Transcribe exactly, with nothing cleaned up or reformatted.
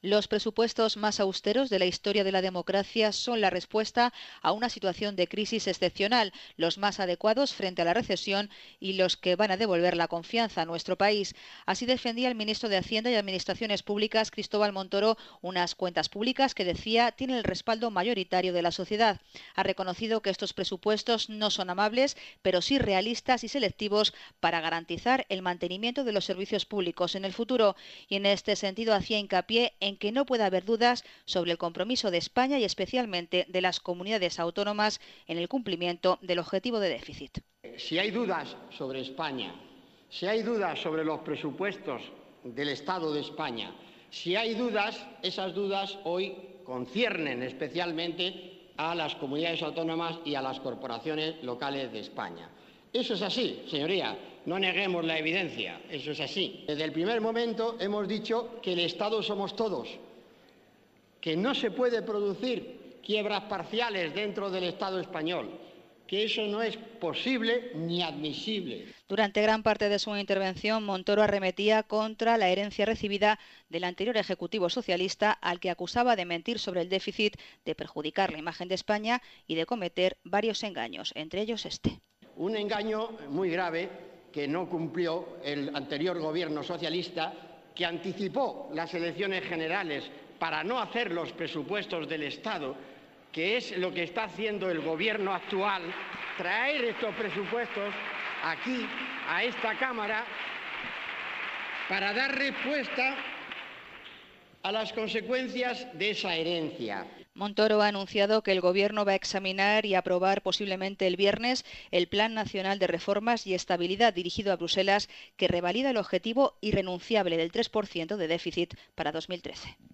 Los presupuestos más austeros de la historia de la democracia son la respuesta a una situación de crisis excepcional, los más adecuados frente a la recesión y los que van a devolver la confianza a nuestro país. Así defendía el ministro de Hacienda y Administraciones Públicas, Cristóbal Montoro, unas cuentas públicas que, decía, tienen el respaldo mayoritario de la sociedad. Ha reconocido que estos presupuestos no son amables, pero sí realistas y selectivos para garantizar el mantenimiento de los servicios públicos en el futuro. Y en este sentido hacía hincapié en que no puede haber dudas sobre el compromiso de España y especialmente de las comunidades autónomas en el cumplimiento del objetivo de déficit. Si hay dudas sobre España, si hay dudas sobre los presupuestos del Estado de España, si hay dudas, esas dudas hoy conciernen especialmente a las comunidades autónomas y a las corporaciones locales de España. Eso es así, señoría, no neguemos la evidencia, eso es así. Desde el primer momento hemos dicho que el Estado somos todos, que no se puede producir quiebras parciales dentro del Estado español, que eso no es posible ni admisible. Durante gran parte de su intervención, Montoro arremetía contra la herencia recibida del anterior Ejecutivo socialista, al que acusaba de mentir sobre el déficit, de perjudicar la imagen de España y de cometer varios engaños, entre ellos este. Un engaño muy grave que no cumplió el anterior gobierno socialista, que anticipó las elecciones generales para no hacer los presupuestos del Estado, que es lo que está haciendo el gobierno actual, traer estos presupuestos aquí, a esta Cámara, para dar respuesta a las consecuencias de esa herencia. Montoro ha anunciado que el Gobierno va a examinar y aprobar posiblemente el viernes el Plan Nacional de Reformas y Estabilidad dirigido a Bruselas, que revalida el objetivo irrenunciable del tres por ciento de déficit para dos mil trece.